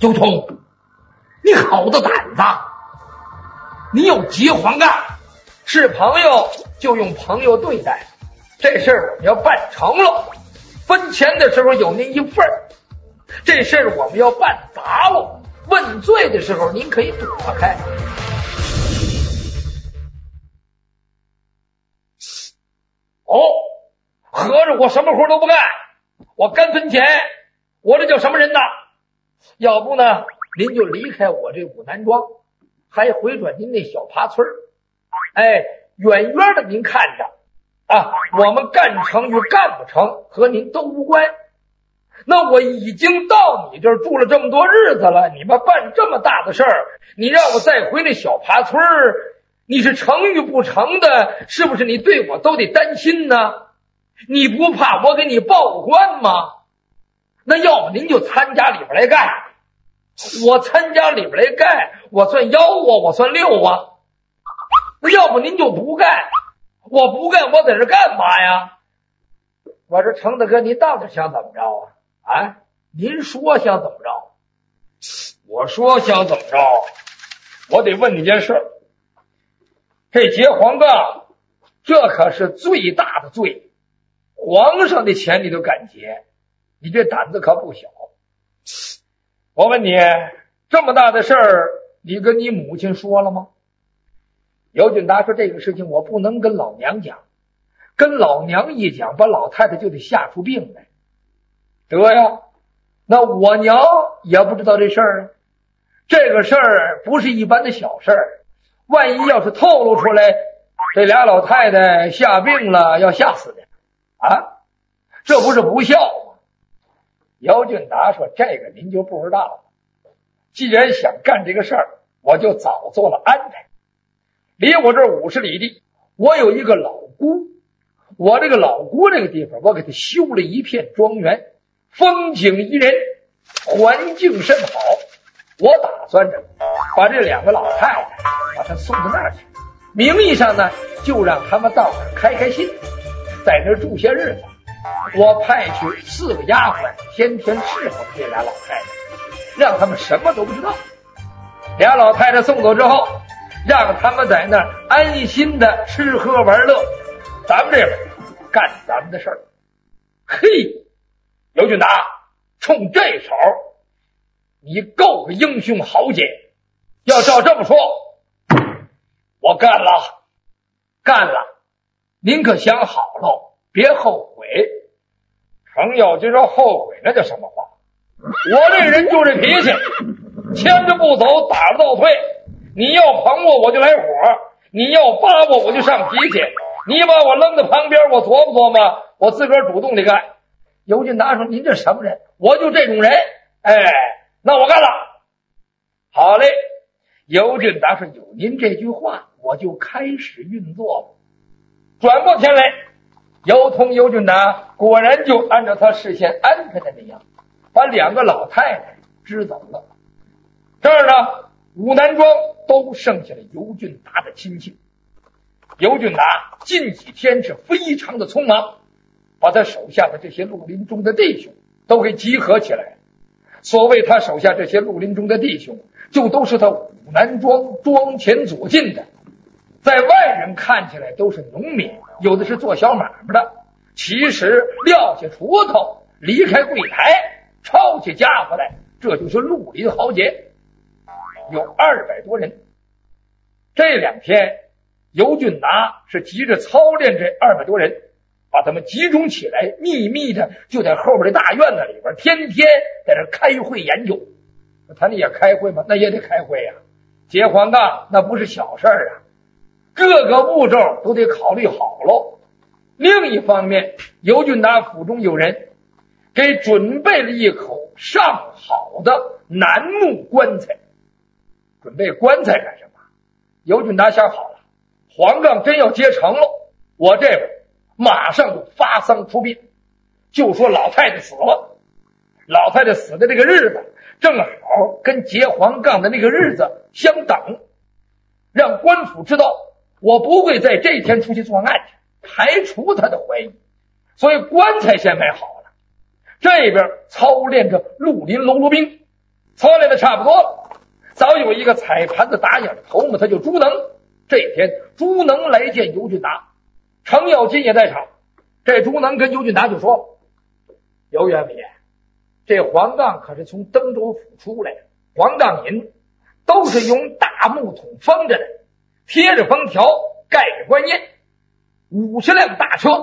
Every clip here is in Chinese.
周通，你好大胆子！你有结黄干，是朋友就用朋友对待，这事儿我们要办成了，分钱的时候有您一份儿，这事儿我们要办砸了，问罪的时候您可以躲开。哦，合着我什么活都不干，我干分钱，我这叫什么人呐？要不呢您就离开我这武南庄，还回转您那小爬村，远远的您看着啊，我们干成与干不成和您都无关。那我已经到你这儿住了这么多日子了，你们办这么大的事儿，你让我再回那小爬村，你是成与不成的，是不是你对我都得担心呢？你不怕我给你报官吗？那要么您就参加里边来干，我参加里边来干，我算1啊，我算6啊。那要不您就不干，我不干，我在这干嘛呀？我说程大哥，您到底想怎么着啊？您说想怎么着？我说想怎么着？我得问你件事，这结黄杠，这可是最大的罪，皇上的钱你都敢劫，你这胆子可不小。我问你，这么大的事儿，你跟你母亲说了吗？尤俊达说，这个事情我不能跟老娘讲，跟老娘一讲，把老太太就得吓出病来。得呀，那我娘也不知道这事儿啊。这个事儿不是一般的小事儿，万一要是透露出来，这俩老太太吓病了，要吓死的啊，这不是不孝吗？姚俊达说，这个您就不知道了，既然想干这个事儿，我就早做了安排。离我这50里地，我有一个老姑，我这个老姑这个地方，我给他修了一片庄园，风景宜人，环境甚好。我打算着把这2个老太太把她送到那儿去，名义上呢就让他们到那儿开开心，在那儿住些日子。我派去4个丫鬟天天伺候这俩老太太，让他们什么都不知道。俩老太太送走之后，让他们在那儿安心的吃喝玩乐，咱们这边干咱们的事儿。嘿，尤俊达，冲这手你够个英雄豪杰，要照这么说，我干了，干了，您可想好了，别后悔。程咬金说后悔那叫什么话？我这人就这脾气，牵着不走，打着倒退。你要捧我，我就来火；你要扒我就上脾气。你把我扔在旁边，我琢磨琢磨，我自个儿主动的干。尤俊达说：“您这什么人？我就这种人。”那我干了。好嘞，尤俊达说：“有您这句话，我就开始运作了。”转过天来，尤通、尤俊达果然就按照他事先安排的那样，把2个老太太支走了。这儿呢，武南庄都剩下了尤俊达的亲戚。尤俊达近几天是非常的匆忙，把他手下的这些绿林中的弟兄都给集合起来。所谓他手下这些绿林中的弟兄，就都是他武南庄庄前左近的，在外人看起来都是农民，有的是做小买卖的，其实撂下锄头，离开柜台，抄起家伙来，这就是绿林豪杰。有200多人。这2天尤俊达是急着操练这200多人，把他们集中起来，秘密的就在后边的大院子里边，天天在这开会研究。他那也开会吗？那也得开会呀。结黄杠那不是小事儿啊，各个步骤都得考虑好喽。另一方面，尤俊达府中有人给准备了一口上好的楠木棺材。准备棺材干什么？尤俊达想好了，黄杠真要结成了，我这边马上就发丧出殡，就说老太太死了。老太太死的这个日子正好跟结黄杠的那个日子相等，让官府知道我不会在这天出去作案去，排除他的怀疑。所以棺材先买好了，这边操练着绿林喽啰兵， 操练的差不多了，早有一个踩盘子打眼的头目，他就朱能。这一天，朱能来见尤俊达，程咬金也在场。这朱能跟尤俊达就说：“尤元伟，这黄杠可是从登州府出来的，黄杠银都是用大木桶封着的，贴着封条，盖着官印，50辆大车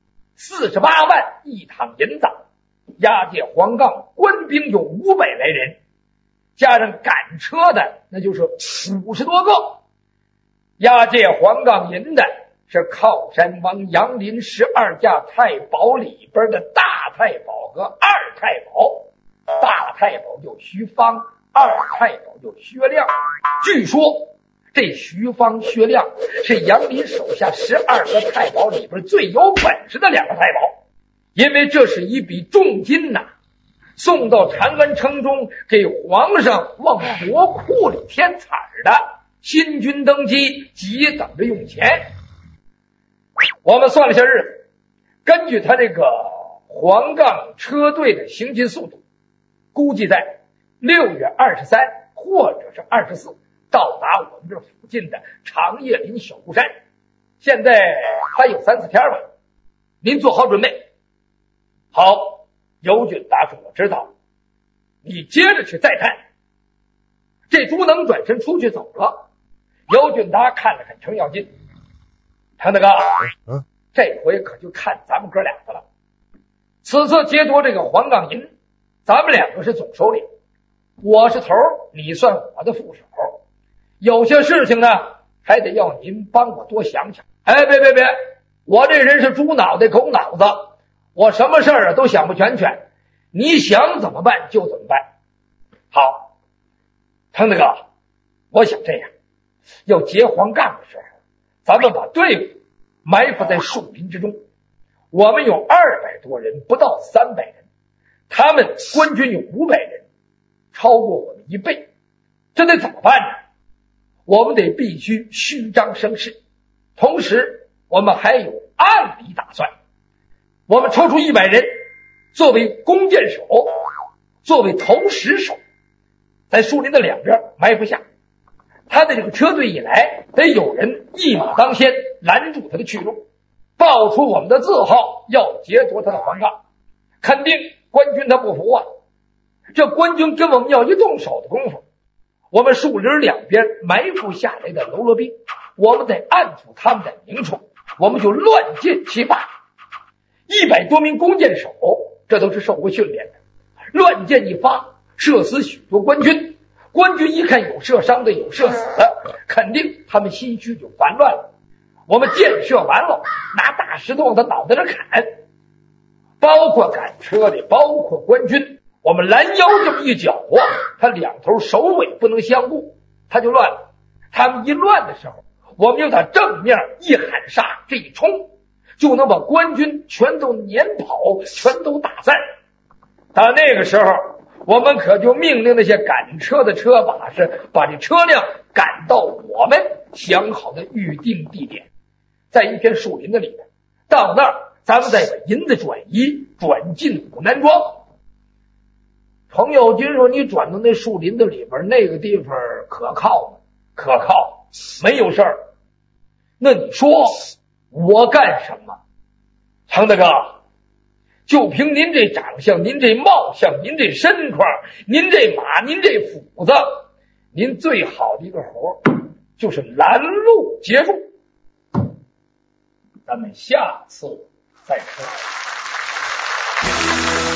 ，48万一趟银子，押解黄杠官兵有500来人，加上赶车的那就是50多个。押解黄杠银的是靠山王杨林12架太保里边的大太保和二太保，大太保叫徐芳，二太保叫薛亮。据说这徐芳、薛亮是杨林手下12个太保里边最有本事的2个太保，因为这是一笔重金呐，送到长安城中给皇上往国库里添彩的。新君登基，急等着用钱。我们算了下日子，根据他这个黄杠车队的行进速度，估计在6月23或者是24到达我们这附近的长叶林小孤山。现在还有3-4天吧，您做好准备。好，尤俊达说：“我知道。”你接着去再看。这朱能转身出去走了。尤俊达看了看程咬金，程大哥，这回可就看咱们哥俩的了。此次劫夺这个黄杠银，咱们2个是总首领，我是头，你算我的副手。有些事情呢，还得要您帮我多想想。哎，别，我这人是猪脑袋狗脑子，我什么事儿都想不全，你想怎么办就怎么办。好，程大哥，我想这样，要劫黄杠的时候，咱们把队伍埋伏在树林之中。我们有200多人，不到300人，他们官军有500人，超过我们1倍，这得怎么办呢？我们得必须虚张声势，同时我们还有暗里打算。我们抽出100人作为弓箭手，作为投石手，在树林的2边埋伏下。他的这个车队一来，得有人一马当先，拦住他的去路，报出我们的字号，要劫夺他的黄杠。肯定官军他不服啊，这官军跟我们要一动手的功夫，我们树林2边埋伏下来的喽啰兵，我们得按住他们的明处，我们就乱箭齐发。100多名弓箭手，这都是受过训练的，乱箭一发，射死许多官军。官军一看有射伤的有射死的，肯定他们心绪就烦乱了。我们箭射完了，拿大石头往他脑袋上砍，包括赶车的，包括官军，我们拦腰这么一搅和，他2头首尾不能相顾，他就乱了。他们一乱的时候，我们就打正面一喊杀，这一冲就能把官军全都撵跑，全都打散。到那个时候，我们可就命令那些赶车的车把式把这车辆赶到我们想好的预定地点，在一片树林的里面，到那儿咱们再把银子转移，转进武南庄。程咬金说：“你转到那树林的里边，那个地方可靠吗？可靠，没有事儿。那你说我干什么？”程大哥，就凭您这长相，您这貌相，您这身块，您这马，您这斧子，您最好的一个活就是拦路截住。咱们下次再说。